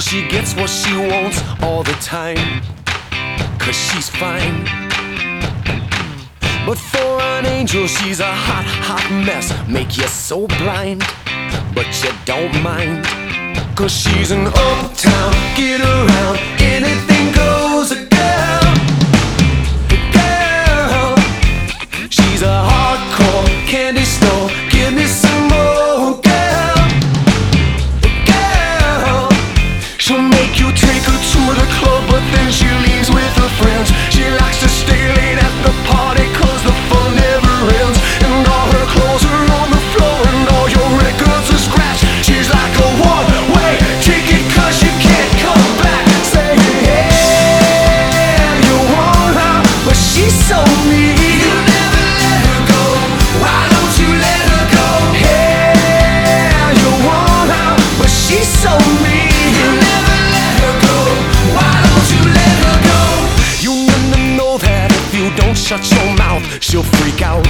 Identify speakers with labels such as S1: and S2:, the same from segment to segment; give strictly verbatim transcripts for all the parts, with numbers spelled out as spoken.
S1: she gets what she wants all the time, 'cause she's fine. But for an angel she's a hot, hot mess, make you so blind, but you don't mind, 'cause she's an uptown, get around, anything goes, a girl, a girl. She's a hardcore candy store, give me some more, girl, a girl. She'll make you take her to the club, but then she leaves with her friends. She likes to stay late at the party 'cause the fun never ends, and all her clothes are on the floor and all your records are scratched. She's like a one-way ticket 'cause you can't come back. Say, yeah, you want her, but she's so mean. You never let her go, why don't you let her go? Yeah, you want her, but she's so mean. You never let her go, why don't you let her go? You never know that if you don't shut your mouth, she'll freak out.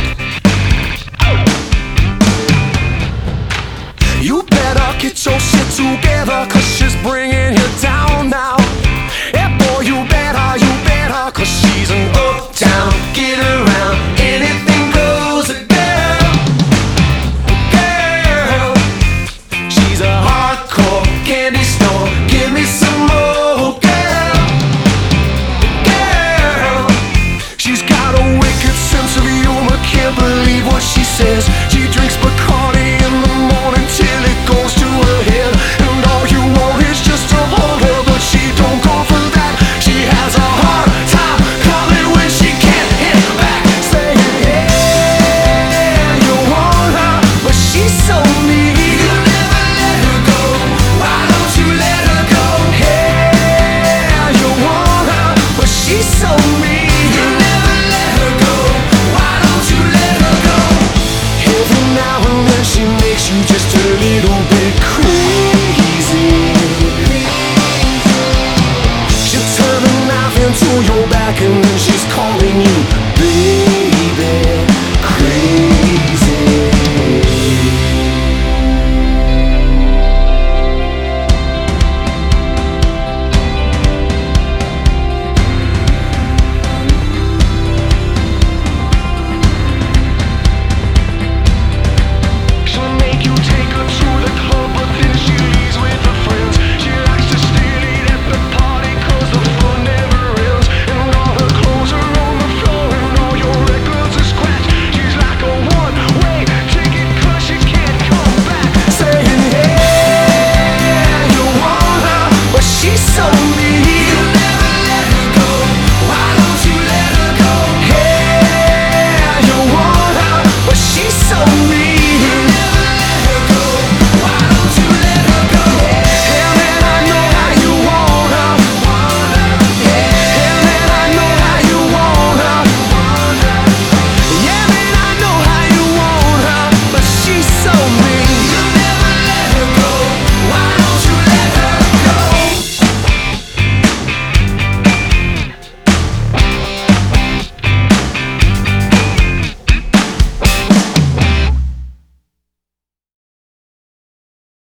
S1: You better get your shit together, 'cause she's bringing you down now. Yeah, boy, you better, you better, 'cause she's an uptown, get around, anything goes, a girl, a girl. She's a hardcore candy store, give me some more, girl, a girl. She's got a wicked sense of humor, can't believe what she says. She drinks Bacardi in the morning till it goes to her head, and all you want is just to hold her, but she don't go for that. She has a hard time coming when she can't hit back. Say, yeah, you want her, but she's so mean. You never let her go, why don't you let her go? Yeah, you want her, but she's so mean. You never let her go, why don't you let her go? Every now and then she makes you just a little bit